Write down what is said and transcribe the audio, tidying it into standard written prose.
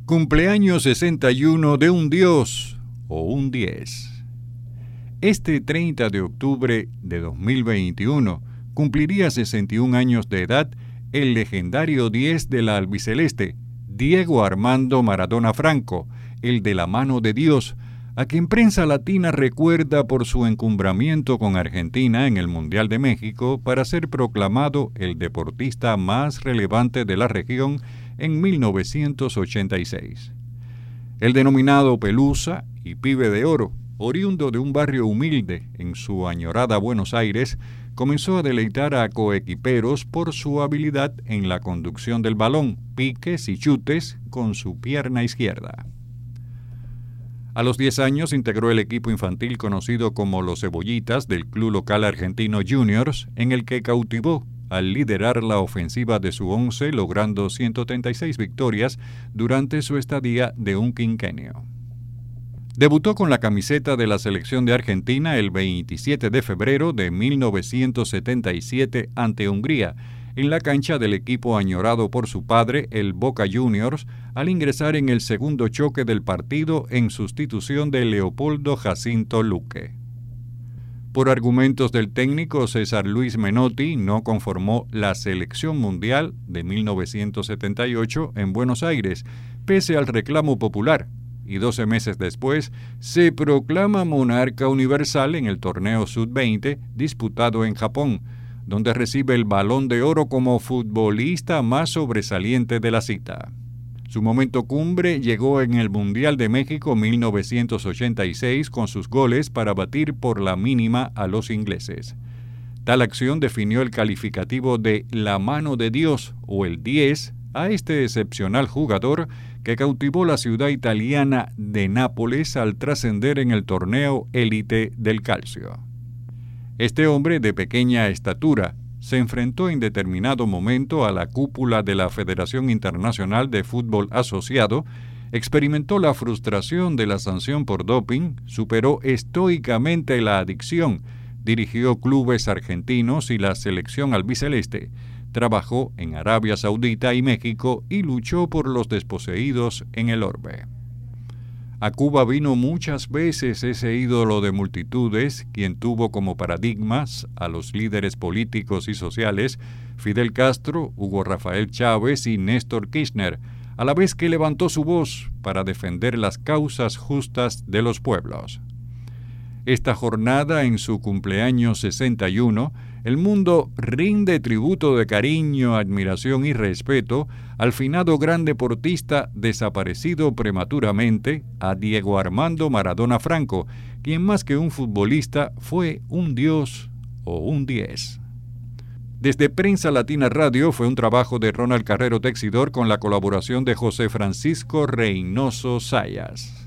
Cumpleaños 61 de un dios o un 10. Este 30 de octubre de 2021 cumpliría 61 años de edad el legendario 10 de la albiceleste, Diego Armando Maradona Franco, el de la mano de Dios, a quien prensa latina recuerda por su encumbramiento con Argentina en el Mundial de México para ser proclamado el deportista más relevante de la región en 1986. El denominado Pelusa y Pibe de Oro, oriundo de un barrio humilde en su añorada Buenos Aires, comenzó a deleitar a coequiperos por su habilidad en la conducción del balón, piques y chutes con su pierna izquierda. A los 10 años integró el equipo infantil conocido como Los Cebollitas del club local argentino Juniors, en el que cautivó al liderar la ofensiva de su once, logrando 136 victorias durante su estadía de un quinquenio. Debutó con la camiseta de la selección de Argentina el 27 de febrero de 1977 ante Hungría, en la cancha del equipo añorado por su padre, el Boca Juniors, al ingresar en el segundo choque del partido en sustitución de Leopoldo Jacinto Luque. Por argumentos del técnico César Luis Menotti, no conformó la Selección Mundial de 1978 en Buenos Aires, pese al reclamo popular, y 12 meses después se proclama monarca universal en el torneo Sub-20 disputado en Japón, donde recibe el Balón de Oro como futbolista más sobresaliente de la cita. Su momento cumbre llegó en el Mundial de México 1986 con sus goles para batir por la mínima a los ingleses. Tal acción definió el calificativo de la mano de Dios o el 10 a este excepcional jugador que cautivó la ciudad italiana de Nápoles al trascender en el torneo élite del calcio. Este hombre de pequeña estatura se enfrentó en determinado momento a la cúpula de la Federación Internacional de Fútbol Asociado, experimentó la frustración de la sanción por doping, superó estoicamente la adicción, dirigió clubes argentinos y la selección albiceleste, trabajó en Arabia Saudita y México y luchó por los desposeídos en el orbe. A Cuba vino muchas veces ese ídolo de multitudes, quien tuvo como paradigmas a los líderes políticos y sociales Fidel Castro, Hugo Rafael Chávez y Néstor Kirchner, a la vez que levantó su voz para defender las causas justas de los pueblos. Esta jornada, en su cumpleaños 61, el mundo rinde tributo de cariño, admiración y respeto al finado gran deportista desaparecido prematuramente, a Diego Armando Maradona Franco, quien más que un futbolista fue un dios o un 10. Desde Prensa Latina Radio fue un trabajo de Ronald Carrero Texidor con la colaboración de José Francisco Reynoso Zayas.